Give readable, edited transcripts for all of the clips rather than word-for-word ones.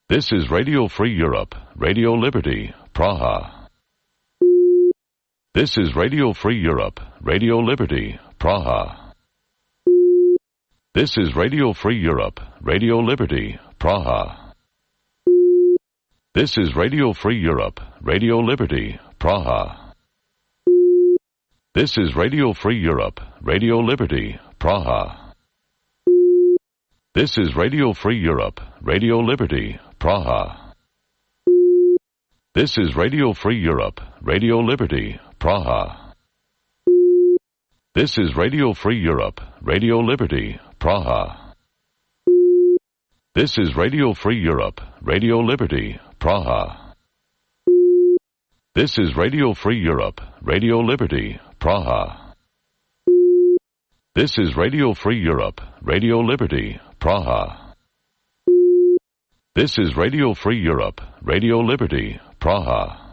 This is Radio Free Europe, Radio Liberty, Praha. This is Radio Free Europe, Radio Liberty, Praha. This is Radio Free Europe, Radio Liberty, Praha. This is Radio Free Europe, Radio Liberty, Praha. This is Radio Free Europe, Radio Liberty, Praha. This is Radio Free Europe, Radio Liberty, Praha. This is Radio Free Europe, Radio Liberty, Praha. This is Radio Free Europe, Radio Liberty, Praha. This is Radio Free Europe, Radio Liberty, Praha. This is Radio Free Europe, Radio Liberty, Praha. This is Radio Free Europe, Radio Liberty, Praha. This is Radio Free Europe, Radio Liberty, Praha.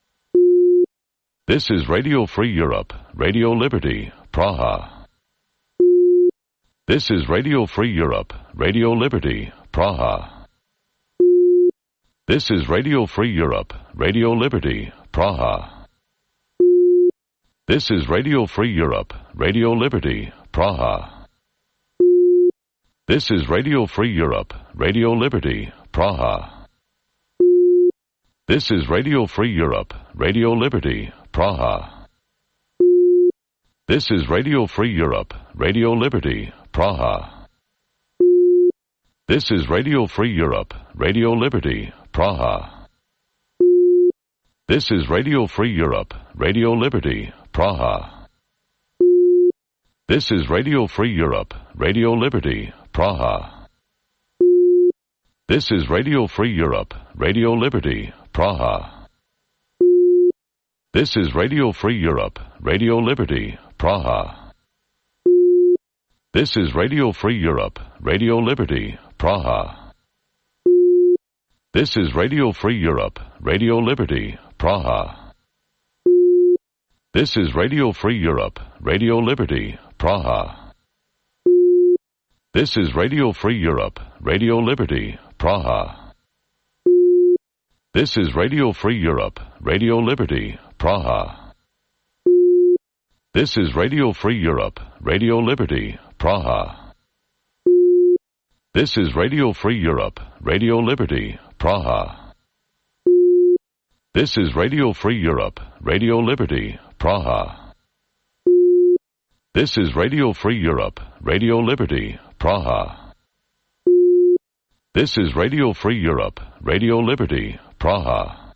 This is Radio Free Europe, Radio Liberty, Praha. This is Radio Free Europe, Radio Liberty, Praha. This is Radio Free Europe, Radio Liberty, Praha. This is Radio Free Europe, Radio Liberty, Praha. This is Radio Free Europe, Radio Liberty, Praha. This is Radio Free Europe, Radio Liberty, Praha. This is Radio Free Europe, Radio Liberty, Praha. This is Radio Free Europe, Radio Liberty, Praha. This is Radio Free Europe, Radio Liberty, Praha. This is Radio Free Europe, Radio Liberty, Praha. This is Radio Free Europe, Radio Liberty, Praha. This is Radio Free Europe, Radio Liberty, Praha. This is Radio Free Europe, Radio Liberty, Praha. This is Radio Free Europe, Radio Liberty, Praha. This is Radio Free Europe, Radio Liberty, Praha. This is Radio Free Europe, Radio Liberty, Praha. This is Radio Free Europe, Radio Liberty, Praha. This is Radio Free Europe, Radio Liberty, Praha. This is Radio Free Europe, Radio Liberty, Praha. This is Radio Free Europe, Radio Liberty, Praha. This is Radio Free Europe, Radio Liberty, Praha. This is Radio Free Europe, Radio Liberty, Praha.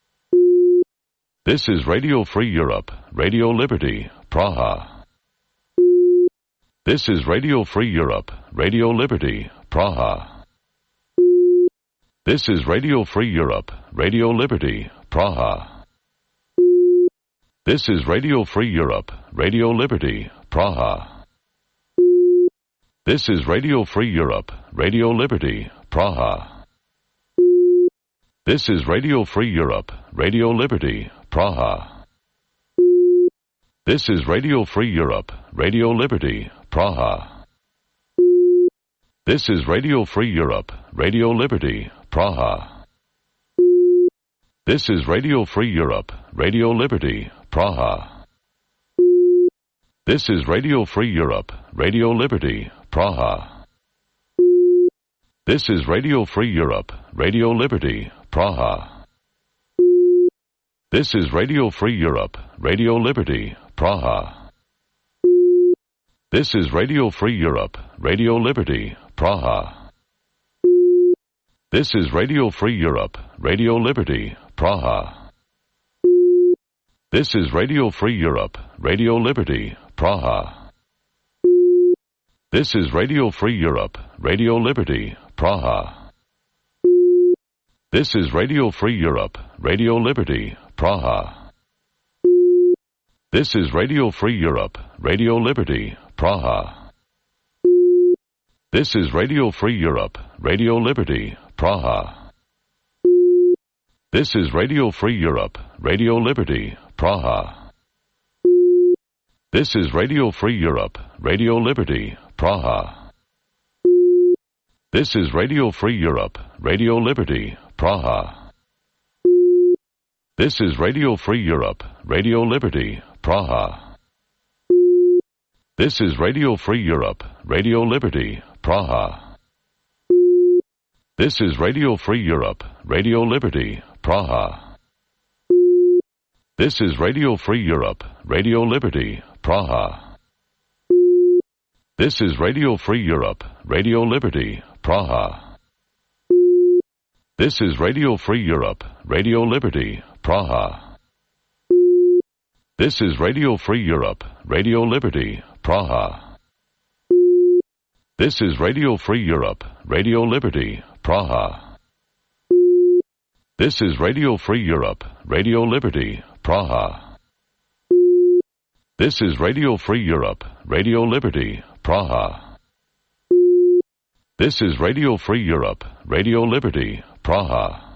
This is Radio Free Europe, Radio Liberty, Praha. This is Radio Free Europe, Radio Liberty, Praha. This is Radio Free Europe, Radio Liberty, Praha. This is Radio Free Europe, Radio Liberty, Praha. This is Radio Free Europe, Radio Liberty, Praha. This is Radio Free Europe, Radio Liberty, Praha. This is Radio Free Europe, Radio Liberty, Praha. This is Radio Free Europe, Radio Liberty, Praha. This is Radio Free Europe, Radio Liberty, Praha. This is Radio Free Europe, Radio Liberty, Praha. This is Radio Free Europe, Radio Liberty, Praha. This is Radio Free Europe, Radio Liberty, Praha. This is Radio Free Europe, Radio Liberty, Praha. This is Radio Free Europe, Radio Liberty, Praha. This is Radio Free Europe, Radio Liberty, Praha. This is Radio Free Europe, Radio Liberty, Praha. This is Radio Free Europe, Radio Liberty, Praha. This is Radio Free Europe, Radio Liberty, Praha. This is Radio Free Europe, Radio Liberty, Praha. This is Radio Free Europe, Radio Liberty, Praha. This is Radio Free Europe, Radio Liberty, Praha. This is Radio Free Europe, Radio Liberty, Praha. This is Radio Free Europe, Radio Liberty, Praha. This is Radio Free Europe, Radio Liberty, Praha. This is Radio Free Europe, Radio Liberty, Praha. This is Radio Free Europe, Radio Liberty, Praha. This is Radio Free Europe, Radio Liberty, Praha. This is Radio Free Europe, Radio Liberty, Praha. This is Radio Free Europe, Radio Liberty, Praha. This is Radio Free Europe, Radio Liberty, Praha. This is Radio Free Europe, Radio Liberty, Praha. This is Radio Free Europe, Radio Liberty, Praha. This is Radio Free Europe, Radio Liberty, Praha.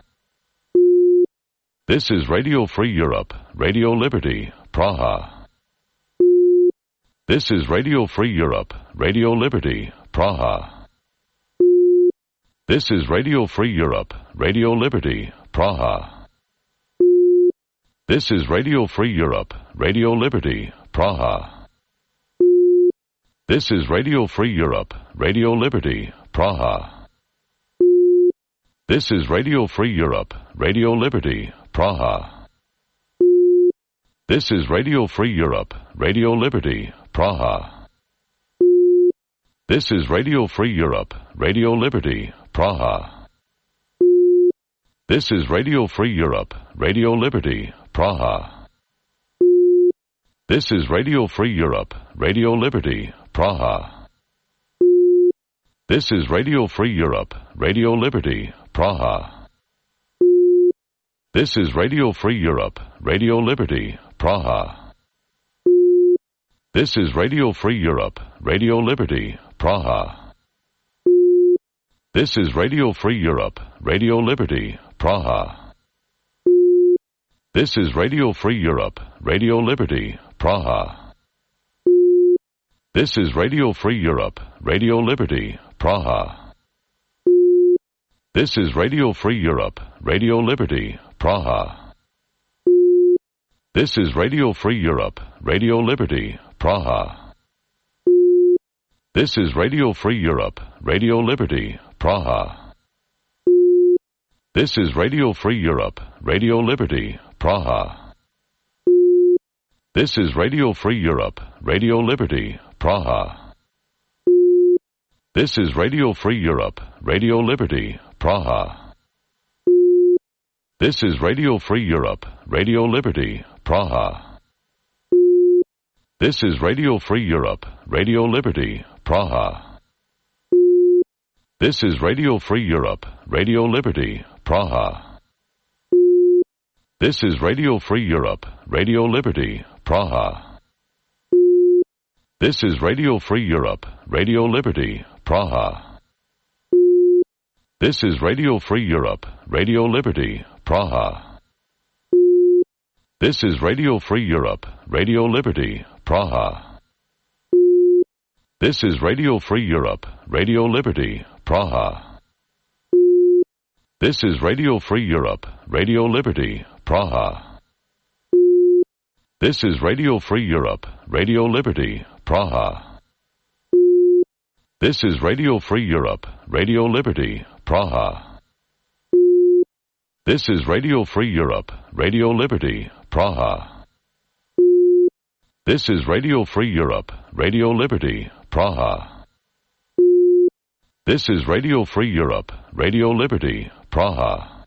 This is Radio Free Europe, Radio Liberty, Praha. This is Radio Free Europe, Radio Liberty, Praha. This is Radio Free Europe, Radio Liberty, Praha. This is Radio Free Europe, Radio Liberty, Praha. This is Radio Free Europe, Radio Liberty, Praha. This is Radio Free Europe, Radio Liberty, Praha. This is Radio Free Europe, Radio Liberty, Praha. This is Radio Free Europe, Radio Liberty, Praha. This is Radio Free Europe, Radio Liberty, Praha. This is Radio Free Europe, Radio Liberty, Praha. This is Radio Free Europe, Radio Liberty, Praha. This is Radio Free Europe, Radio Liberty, Praha. This is Radio Free Europe, Radio Liberty, Praha. This is Radio Free Europe, Radio Liberty, Praha. This is Radio Free Europe, Radio Liberty, Praha. This is Radio Free Europe, Radio Liberty, Praha. This is Radio Free Europe, Radio Liberty, Praha. This is Radio Free Europe, Radio Liberty, Praha. This is Radio Free Europe, Radio Liberty, Praha. This is Radio Free Europe, Radio Liberty, Praha. This is Radio Free Europe, Radio Liberty, Praha. This is Radio Free Europe, Radio Liberty, Praha. This is Radio Free Europe, Radio Liberty, Praha. This is Radio Free Europe, Radio Liberty, Praha. This is Radio Free Europe, Radio Liberty, Praha. This is Radio Free Europe, Radio Liberty, Praha. This is Radio Free Europe, Radio Liberty, Praha. This is Radio Free Europe, Radio Liberty, Praha. This is Radio Free Europe, Radio Liberty, Praha. This is Radio Free Europe, Radio Liberty, Praha. This is Radio Free Europe, Radio Liberty, Praha. This is Radio Free Europe, Radio Liberty, Praha. This is Radio Free Europe, Radio Liberty, Praha. This is Radio Free Europe, Radio Liberty, Praha. This is Radio Free Europe, Radio Liberty, Praha. This is Radio Free Europe, Radio Liberty, Praha.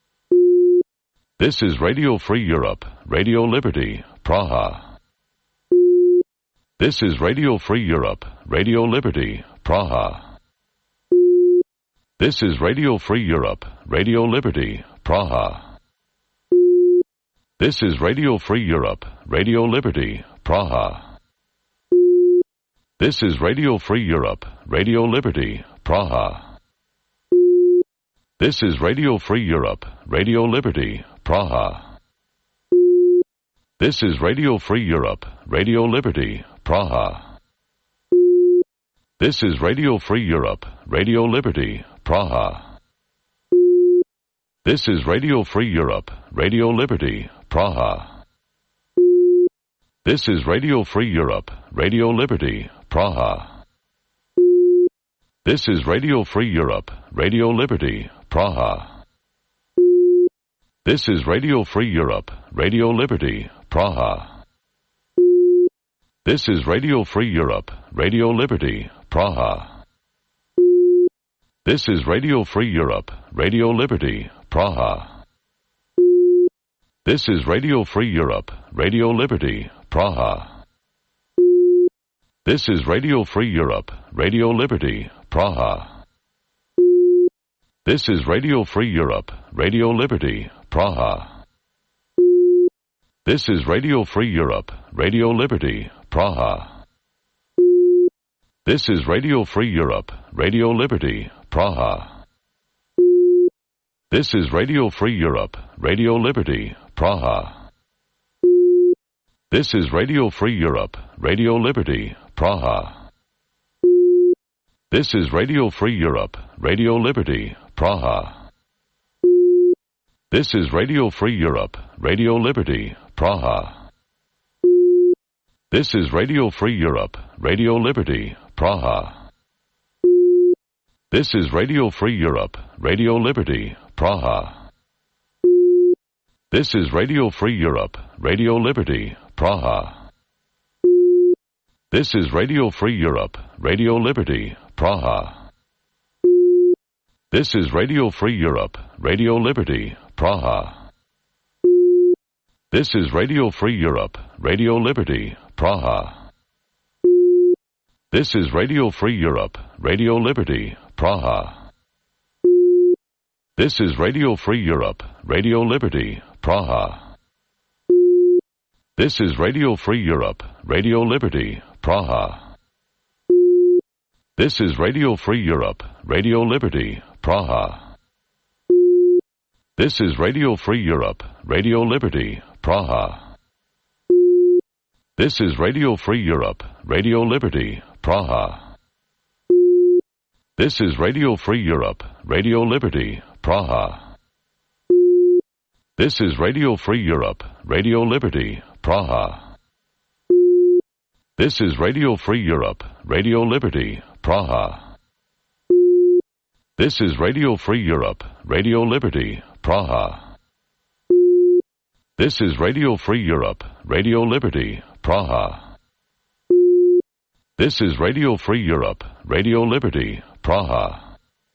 This is Radio Free Europe, Radio Liberty, Praha. This is Radio Free Europe, Radio Liberty, Praha. This is Radio Free Europe, Radio Liberty, Praha. This is Radio Free Europe, Radio Liberty, Praha. This is Radio Free Europe, Radio Liberty, Praha. This is Radio Free Europe, Radio Liberty, Praha. This is Radio Free Europe, Radio Liberty, Praha. This is Radio Free Europe, Radio Liberty, Praha. This is Radio Free Europe, Radio Liberty, Praha. This is Radio Free Europe, Radio Liberty, Praha. This is Radio Free Europe, Radio Liberty, Praha. This is Radio Free Europe, Radio Liberty, Praha. This is Radio Free Europe, Radio Liberty, Praha. This is Radio Free Europe, Radio Liberty, Praha. This is Radio Free Europe, Radio Liberty, Praha. This is Radio Free Europe, Radio Liberty, Praha. This is Radio Free Europe, Radio Liberty, Praha. This is Radio Free Europe, Radio Liberty, Praha. This is Radio Free Europe, Radio Liberty, Praha. This is Radio Free Europe, Radio Liberty, Praha. This is Radio Free Europe, Radio Liberty, Praha. This is Radio Free Europe, Radio Liberty, Praha. This is Radio Free Europe, Radio Liberty, Praha. This is Radio Free Europe, Radio Liberty, Praha. This is Radio Free Europe, Radio Liberty, Praha. This is Radio Free Europe, Radio Liberty, Praha. This is Radio Free Europe, Radio Liberty, Praha. This is Radio Free Europe, Radio Liberty, Praha. This is Radio Free Europe, Radio Liberty, Praha. This is Radio Free Europe, Radio Liberty, Praha. This is Radio Free Europe, Radio Liberty, Praha. This is Radio Free Europe, Radio Liberty, Praha. This is Radio Free Europe, Radio Liberty, Praha. This is Radio Free Europe, Radio Liberty, Praha. This is Radio Free Europe, Radio Liberty, Praha. This is Radio Free Europe, Radio Liberty, Praha. This is Radio Free Europe, Radio Liberty, Praha. This is Radio Free Europe, Radio Liberty, Praha. This is Radio Free Europe, Radio Liberty, Praha. This is Radio Free Europe, Radio Liberty, Praha. This is Radio Free Europe, Radio Liberty, Praha.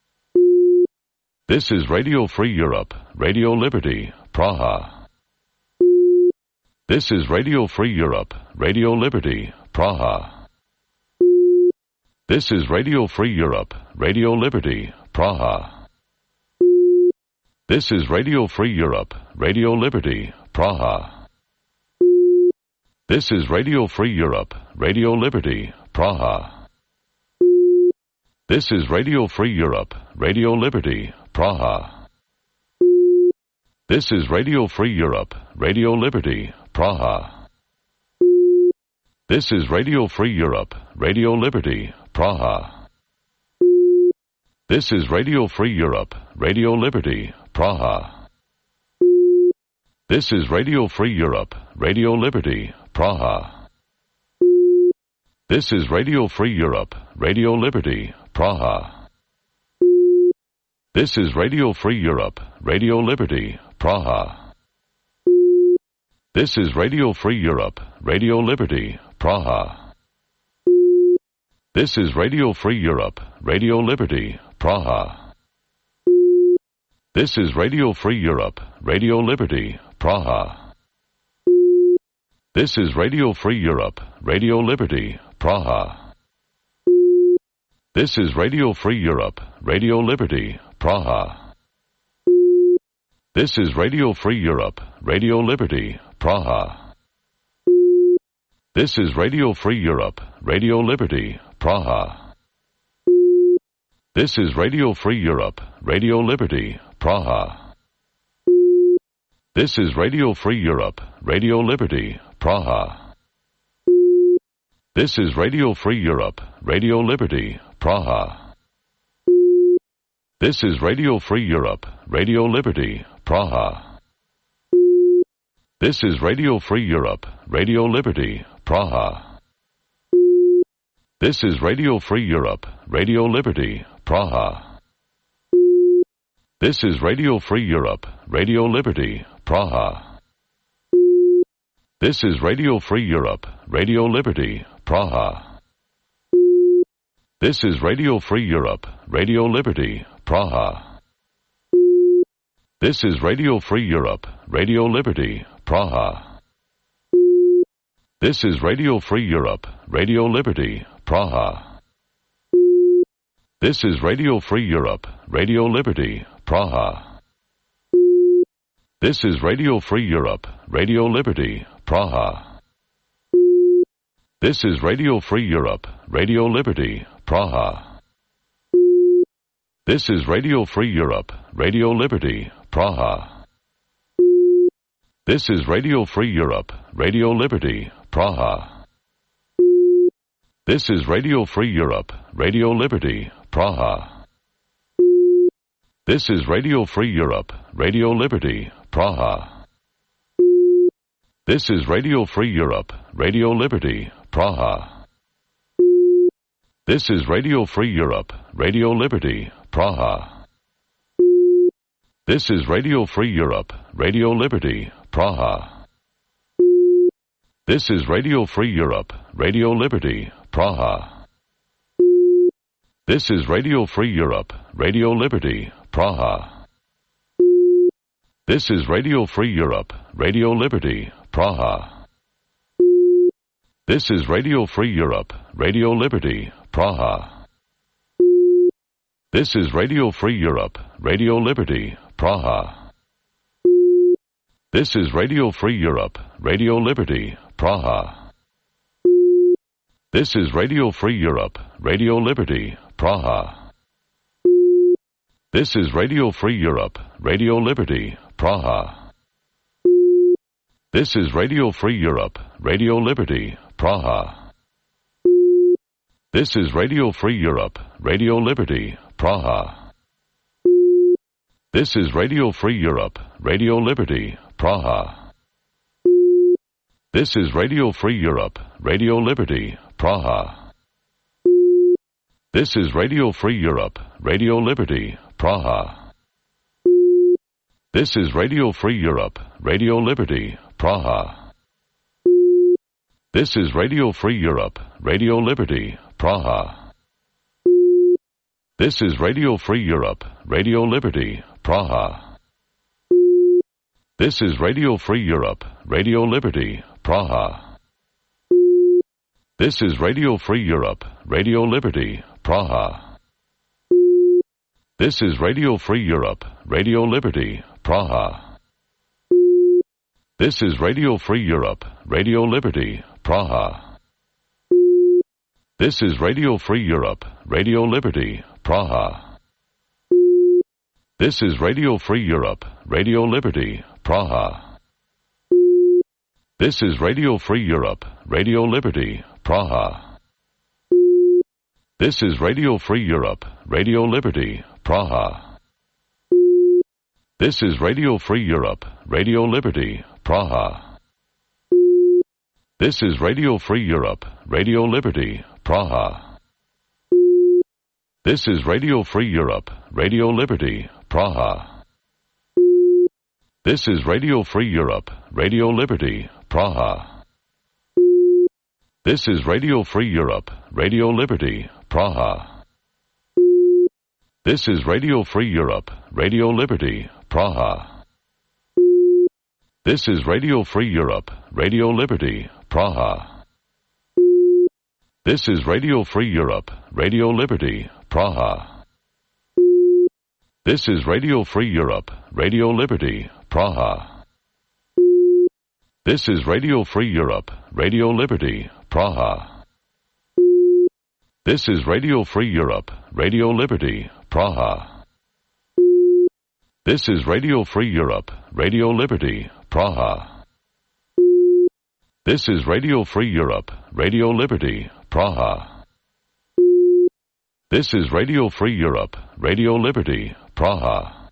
This is Radio Free Europe, Radio Liberty, Praha. This is Radio Free Europe, Radio Liberty, Praha. This is Radio Free Europe, Radio Liberty, Praha. This is Radio Free Europe, Radio Liberty, Praha. This is Radio Free Europe, Radio Liberty, Praha. This is Radio Free Europe, Radio Liberty, Praha. This is Radio Free Europe, Radio Liberty, Praha. This is Radio Free Europe, Radio Liberty, Praha. This is Radio Free Europe, Radio Liberty, Praha. This is Radio Free Europe, Radio Liberty, Praha. This is Radio Free Europe, Radio Liberty, Praha. This is Radio Free Europe, Radio Liberty, Praha. This is Radio Free Europe, Radio Liberty, Praha. This is Radio Free Europe, Radio Liberty, Praha. This is Radio Free Europe, Radio Liberty, Praha. This is Radio Free Europe, Radio Liberty, Praha. This is Radio Free Europe, Radio Liberty, Praha. This is Radio Free Europe, Radio Liberty, Praha. This is Radio Free Europe, Radio Liberty, Praha. This is Radio Free Europe, Radio Liberty, Praha. This is Radio Free Europe, Radio Liberty, Praha. This is Radio Free Europe, Radio Liberty, Praha. This is Radio Free Europe, Radio Liberty, Praha. This is Radio Free Europe, Radio Liberty, Praha. This is Radio Free Europe, Radio Liberty, Praha. This is Radio Free Europe, Radio Liberty, Praha. This is Radio Free Europe, Radio Liberty, Praha. This is Radio Free Europe, Radio Liberty, Praha. This is Radio Free Europe, Radio Liberty, Praha. This is Radio Free Europe, Radio Liberty, Praha. This is Radio Free Europe, Radio Liberty, Praha. This is Radio Free Europe, Radio Liberty, Praha. This is Radio Free Europe, Radio Liberty, Praha. This is Radio Free Europe, Radio Liberty, Praha. This is Radio Free Europe, Radio Liberty, Praha. This is Radio Free Europe, Radio Liberty, Praha. This is Radio Free Europe, Radio Liberty, Praha. This is Radio Free Europe, Radio Liberty, Praha. This is Radio Free Europe, Radio Liberty, Praha. This is Radio Free Europe, Radio Liberty, Praha. This is Radio Free Europe, Radio Liberty, Praha. This is Radio Free Europe, Radio Liberty, Praha. This is Radio Free Europe, Radio Liberty, Praha. This is Radio Free Europe, Radio Liberty, Praha. This is Radio Free Europe, Radio Liberty, Praha. This is Radio Free Europe, Radio Liberty, Praha. This is Radio Free Europe, Radio Liberty, Praha. This is Radio Free Europe, Radio Liberty, Praha. This is Radio Free Europe, Radio Liberty, Praha. This is Radio Free Europe, Radio Liberty, Praha. This is Radio Free Europe, Radio Liberty, Praha. This is Radio Free Europe, Radio Liberty, Praha. This is Radio Free Europe, Radio Liberty, Praha. This is Radio Free Europe, Radio Liberty, Praha. This is Radio Free Europe, Radio Liberty, Praha. This is Radio Free Europe, Radio Liberty, Praha. This is Radio Free Europe, Radio Liberty, Praha. This is Radio Free Europe, Radio Liberty, Praha. This is Radio Free Europe, Radio Liberty, Praha. This is Radio Free Europe, Radio Liberty, Praha. This is Radio Free Europe, Radio Liberty, Praha. This is Radio Free Europe, Radio Liberty, Praha. This is Radio Free Europe, Radio Liberty, Praha. This is Radio Free Europe, Radio Liberty, Praha. This is Radio Free Europe, Radio Liberty, Praha. This is Radio Free Europe, Radio Liberty, Praha. This is Radio Free Europe, Radio Liberty, Praha. This is Radio Free Europe, Radio Liberty, Praha. This is Radio Free Europe, Radio Liberty, Praha. This is Radio Free Europe, Radio Liberty, Praha. This is Radio Free Europe, Radio Liberty, Praha. This is Radio Free Europe, Radio Liberty, Praha. This is Radio Free Europe, Radio Liberty, Praha. This is Radio Free Europe, Radio Liberty, Praha. This is Radio Free Europe, Radio Liberty, Praha. This is Radio Free Europe, Radio Liberty, Praha. This is Radio Free Europe, Radio Liberty, Praha. This is Radio Free Europe, Radio Liberty, Praha.